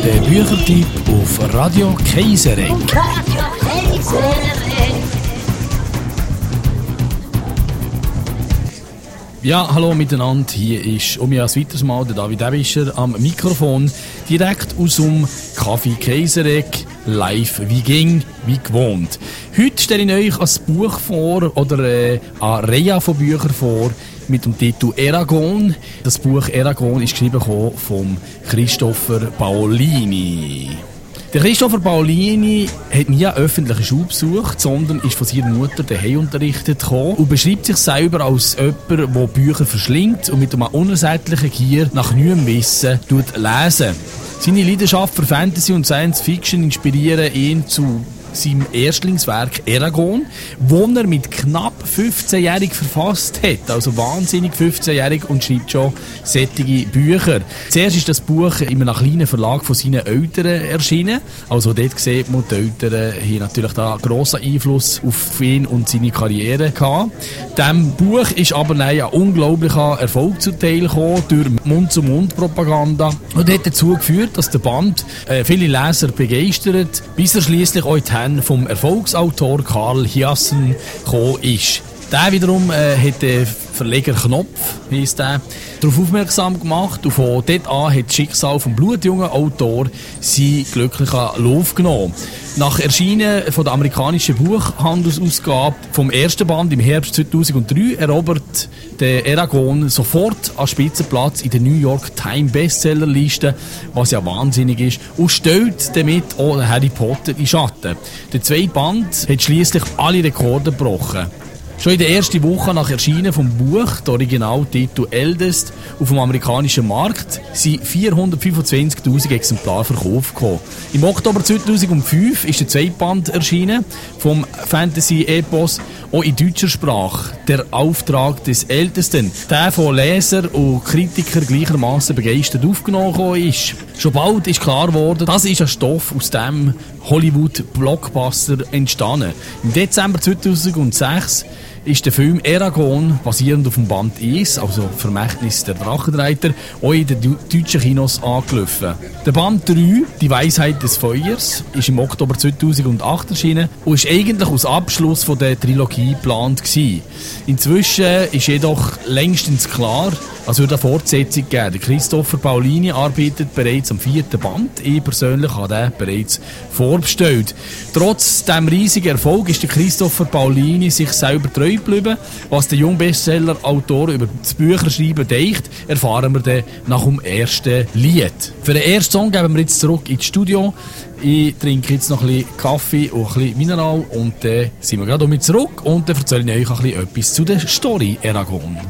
Der Büchertipp auf Radio Kaiseregg. Ja, hallo miteinander. Hier ist ein weiteres Mal der David Ebischer am Mikrofon. Direkt aus dem Café Kaiseregg. Live wie ging, wie gewohnt. Heute stelle ich euch ein Buch vor oder eine Reihe von Büchern vor mit dem Titel Eragon. Das Buch Eragon ist geschrieben von Christopher Paolini. Der Christopher Paolini hat nie eine öffentliche Schule besucht, sondern ist von seiner Mutter daheim unterrichtet gekommen und beschreibt sich selber als jemand, der Bücher verschlingt und mit einem unersättlichen Gier nach neuem Wissen lesen. Seine Leidenschaft für Fantasy und Science Fiction inspirieren ihn zu seinem Erstlingswerk Eragon, das er mit knapp 15-jährig verfasst hat. Also wahnsinnig 15-jährig und schreibt schon solche Bücher. Zuerst ist das Buch in einem kleinen Verlag von seinen Eltern erschienen. Also dort sieht man, die Eltern haben natürlich da einen grossen Einfluss auf ihn und seine Karriere gehabt. Dem Buch ist aber ein unglaublicher Erfolg zuteil gekommen durch Mund-zu-Mund-Propaganda und hat dazu geführt, dass der Band viele Leser begeistert, bis er schliesslich auch in die Hände vom Erfolgsautor Karl Hiassen gekommen ist. Der wiederum hat der Verleger Knopf, darauf aufmerksam gemacht und von dort an hat das Schicksal vom blutjungen Autor seinen glücklichen Lauf genommen. Nach Erscheinen von der amerikanischen Buchhandelsausgabe vom ersten Band im Herbst 2003 erobert der Eragon sofort einen Spitzenplatz in der New York Times Bestsellerliste, was ja wahnsinnig ist, und stellt damit auch Harry Potter in Schatten. Der zweite Band hat schliesslich alle Rekorde gebrochen. Schon in der ersten Woche nach Erscheinen vom Buch, der Originaltitel Eldest, auf dem amerikanischen Markt, sind 425'000 Exemplare verkauft gekommen. Im Oktober 2005 ist der zweite Band erschienen vom Fantasy-Epos, auch in deutscher Sprache, der Auftrag des Ältesten, der von Lesern und Kritikern gleichermaßen begeistert aufgenommen ist. Schon bald ist klar geworden, das ist ein Stoff aus dem Hollywood-Blockbuster entstanden. Im Dezember 2006 ist der Film Eragon, basierend auf dem Band 1, also Vermächtnis der Drachenreiter, auch in den deutschen Kinos angelaufen. Der Band 3, Die Weisheit des Feuers, ist im Oktober 2008 erschienen und ist eigentlich als Abschluss von der Trilogie geplant gewesen. Inzwischen ist jedoch längstens klar, es wird eine Fortsetzung geben. Der Christopher Paolini arbeitet bereits am 4. Band. Ich persönlich habe den bereits vorbestellt. Trotz dem riesigen Erfolg ist der Christopher Paolini sich selber treu geblieben. Was der junge Bestseller-Autor über das Bücherschreiben denkt, erfahren wir dann nach dem ersten Lied. Für den ersten Song geben wir jetzt zurück ins Studio. Ich trinke jetzt noch ein bisschen Kaffee und ein bisschen Mineral und dann sind wir gerade mit zurück und dann erzähle ich euch ein bisschen etwas zu der Story Eragon.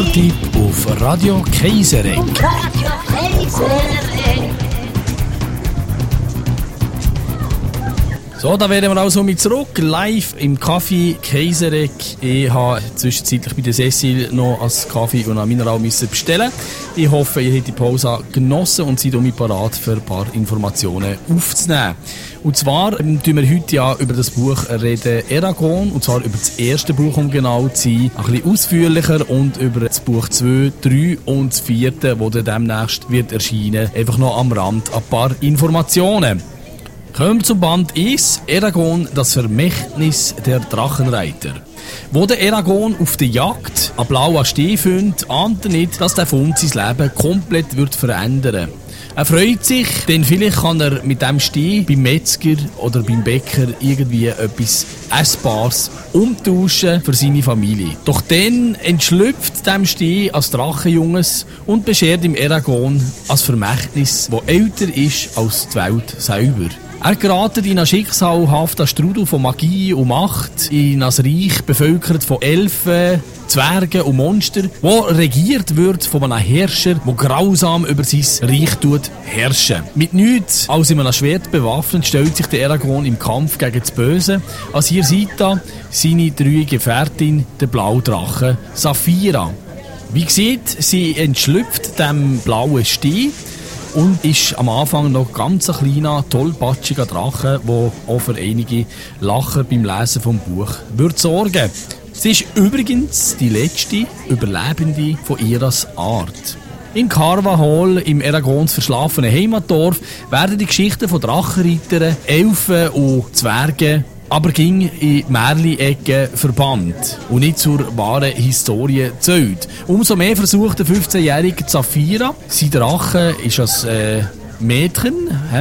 Kulturtipp auf Radio Kaiseregg. So, da wären wir also mit zurück, live im Café Kaiseregg. Ich habe zwischenzeitlich bei der Cecil noch einen Kaffee und einen Mineral bestellen. Ich hoffe, ihr habt die Pause genossen und seid damit parat, für ein paar Informationen aufzunehmen. Und zwar reden wir heute ja über das Buch Eragon, und zwar über das erste Buch, um genau zu sein, ein bisschen ausführlicher, und über das Buch 2, 3 und das 4, das dann demnächst wird erscheinen. Einfach noch am Rand ein paar Informationen. Kommen wir zum Band 1, Eragon, das Vermächtnis der Drachenreiter. Wo der Eragon auf der Jagd einen blauen Steh findet, ahnt er nicht, dass der Fund sein Leben komplett wird verändern. Er freut sich, denn vielleicht kann er mit dem Steh beim Metzger oder beim Bäcker irgendwie etwas Essbares umtauschen für seine Familie. Doch dann entschlüpft dem Steh als Drachenjunges und beschert ihm Eragon als Vermächtnis, das älter ist als die Welt selber. Er gerät in einen schicksalhaften Strudel von Magie und Macht, in ein Reich bevölkert von Elfen, Zwergen und Monstern, wo regiert wird von einem Herrscher, der grausam über sein Reich herrschen. Mit nichts als in einem Schwert bewaffnet stellt sich der Eragon im Kampf gegen das Böse. Als hier sieht er seine 3 Gefährtin, der Blaudrache Saphira. Wie gesagt, sie entschlüpft dem blauen Steh und ist am Anfang noch ganz ein kleiner, tollpatschiger Drache, der auch für einige Lacher beim Lesen vom Buch wird sorgen. Sie ist übrigens die letzte Überlebende von ihrer Art. In Carva Hall, im Eragons verschlafenen Heimatdorf, werden die Geschichten von Drachenreitern, Elfen und Zwergen aber ging in Märli-Ecke verbannt und nicht zur wahren Historie zählt. Umso mehr versucht der 15-jährige Saphira, sein Drache ist ein Mädchen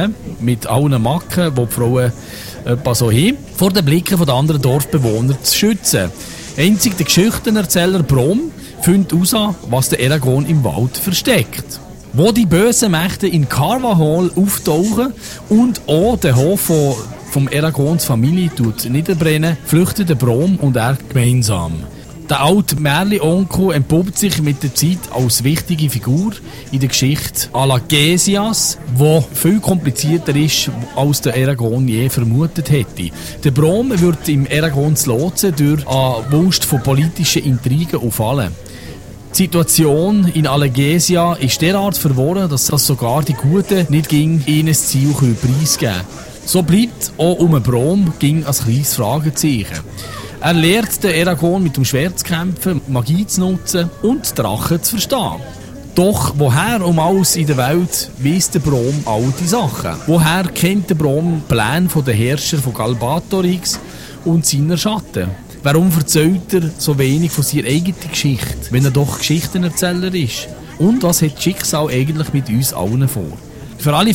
mit allen Macken, die Frauen etwa so haben, vor den Blicken der anderen Dorfbewohner zu schützen. Einzig der Geschichtenerzähler Brom findet heraus, was der Eragon im Wald versteckt. Wo die bösen Mächte in Carva Hall auftauchen und auch den Hof vom Eragons Familie niederbrennen, flüchten der Brom und er gemeinsam. Der alte Märli-Onkel entpuppt sich mit der Zeit als wichtige Figur in der Geschichte Alagesias, die viel komplizierter ist, als der Eragon je vermutet hätte. Der Brom wird im Eragons Lotsen durch eine Wust von politischen Intrigen auffallen. Die Situation in Alagesia ist derart verworren, dass sogar die Guten nicht gegen ihnen das Ziel preisgeben können. So bleibt auch um den Brom ging ein kleines Fragezeichen. Er lehrt den Eragon mit dem Schwert zu kämpfen, Magie zu nutzen und Drachen zu verstehen. Doch woher um alles in der Welt weiss der Brom all die Sachen? Woher kennt der Brom die Pläne der Herrscher von Galbatorix und seiner Schatten? Warum erzählt er so wenig von seiner eigenen Geschichte, wenn er doch Geschichtenerzähler ist? Und was hat das Schicksal eigentlich mit uns allen vor? Für alle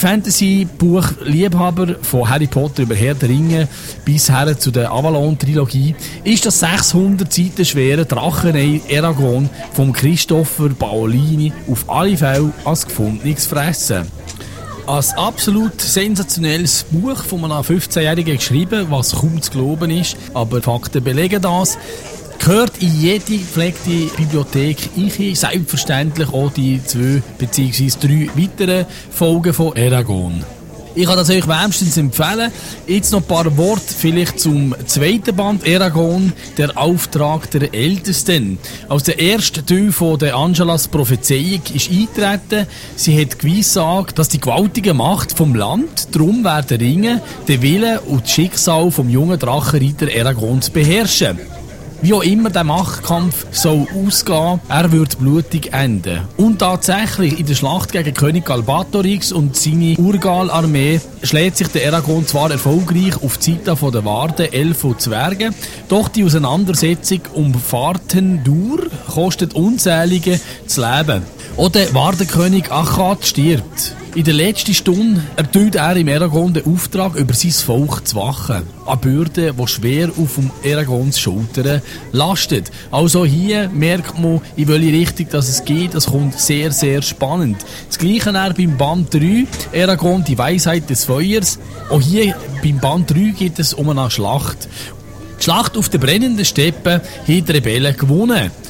Fantasy-Buch-Liebhaber von Harry Potter über Herr der Ringe bis her zu der Avalon-Trilogie ist das 600 Seiten schwere Drachen-Eragon von Christopher Paolini auf alle Fälle als gefundenes Fressen. Ein absolut sensationelles Buch von einem 15-Jährigen geschrieben, was kaum zu glauben ist, aber Fakten belegen das. Gehört in jede gepflegte Bibliothek ein, selbstverständlich auch die 2 bzw. 3 weiteren Folgen von Eragon. Ich kann das euch wärmstens empfehlen. Jetzt noch ein paar Worte vielleicht zum 2. Band Eragon, der Auftrag der Ältesten. Aus der ersten Teil von der Angelas Prophezeiung ist eingetreten. Sie hat geweissagt, dass die gewaltige Macht vom Land darum werden ringen, den Willen und das Schicksal vom jungen Drachenreiter Eragons beherrschen. Wie auch immer der Machtkampf soll ausgehen, er wird blutig enden. Und tatsächlich, in der Schlacht gegen König Galbatorix und seine Urgal-Armee schlägt sich der Eragon zwar erfolgreich auf die Seite der Warden, Elfen und Zwerge, doch die Auseinandersetzung um Fartendur kostet Unzählige das Leben. Auch der Wardenkönig Achat stirbt. In der letzten Stunde erteilt er im Eragon den Auftrag, über sein Volk zu wachen. Eine Bürde, die schwer auf dem Eragons Schultern lastet. Also hier merkt man, in welche Richtung es geht. Es kommt sehr, sehr spannend. Das Gleiche beim Band 3, Eragon, die Weisheit des Feuers. Auch hier beim Band 3 geht es um eine Schlacht. Die Schlacht auf der brennenden Steppe hat die Rebellen gewonnen.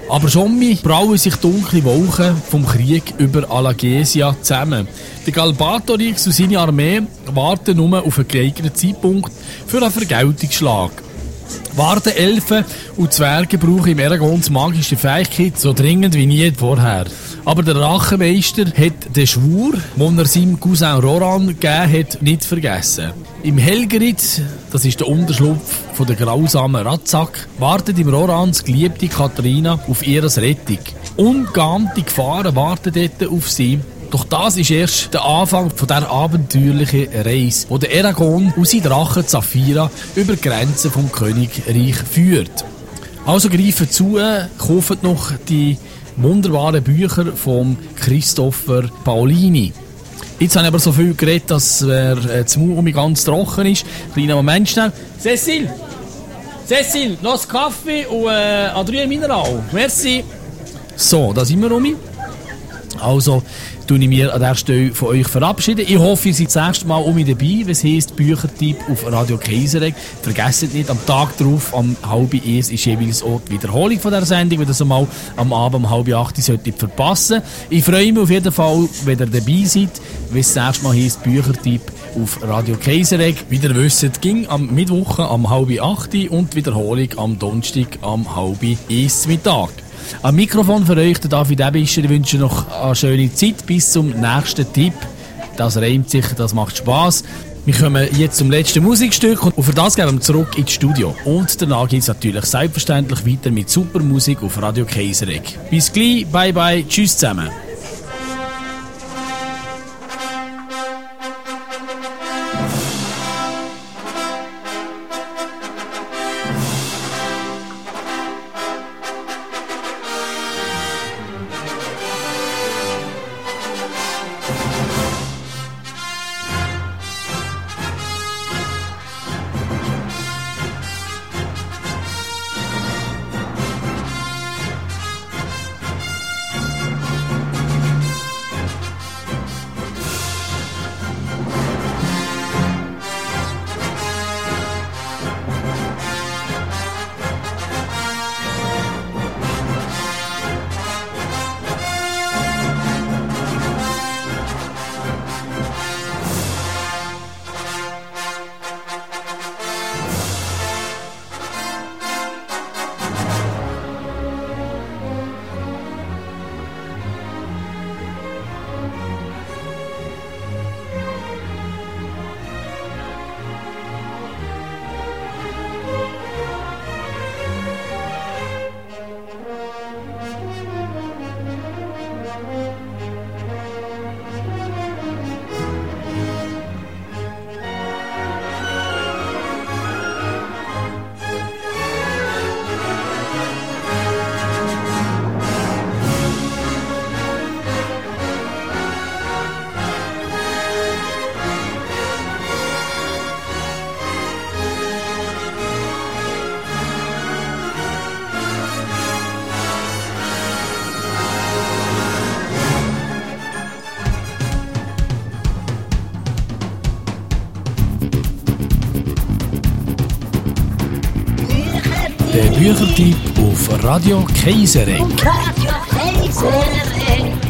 Aber schon brauen sich dunkle Wolken vom Krieg über Alagesia zusammen. Der Galbatorix und seine Armee warten nur auf einen geeigneten Zeitpunkt für einen Vergeltungsschlag. Warten Elfen und Zwerge brauchen im Aragons magische Fähigkeit so dringend wie nie vorher. Aber der Rachenmeister hat den Schwur, den er seinem Cousin Roran gegeben hat, nicht vergessen. Im Helgerid, das ist der Unterschlupf von der grausamen Ratzack, wartet im Rorans geliebte Katharina auf ihre Rettung. Ungeahnte Gefahren warten dort auf sie. Doch das ist erst der Anfang von dieser abenteuerlichen Reise, wo der Eragon und sein Drache Saphira über die Grenzen vom Königreich führt. Also greifen zu, kaufen noch die wunderbaren Bücher von Christopher Paolini. Jetzt habe ich aber so viel geredet, dass das Mund um mich ganz trocken ist. Kleiner Moment schnell. Cecil, noch Kaffee und Adrien Mineral. Merci. So, da sind wir um mich. Also tue ich mir an dieser Stelle von euch verabschieden. Ich hoffe, ihr seid das nächste Mal um mich dabei, was heisst Büchertipp auf Radio Kaiseregg. Vergesst nicht, am Tag darauf, um 12:30 ist jeweils auch die Wiederholung von dieser Sendung, wenn ihr das mal am Abend um 7:30 solltet verpassen. Ich freue mich auf jeden Fall, wenn ihr dabei seid, wenn es das nächste Mal heisst Büchertipp auf Radio Kaiseregg. Wie ihr wisst, ging am Mittwoch um 7:30 und die Wiederholung am Donnerstag um 12:30 Mittag. Am Mikrofon für euch, der David Ebischer. Ich wünsche noch eine schöne Zeit bis zum nächsten Tipp. Das reimt sich, das macht Spass. Wir kommen jetzt zum letzten Musikstück und für das gehen wir zurück ins Studio. Und danach geht es natürlich selbstverständlich weiter mit super Musik auf Radio Kaiseregg. Bis gleich, bye bye, tschüss zusammen. Der Büchertipp auf Radio Kaiseregg. Radio Kaiseregg.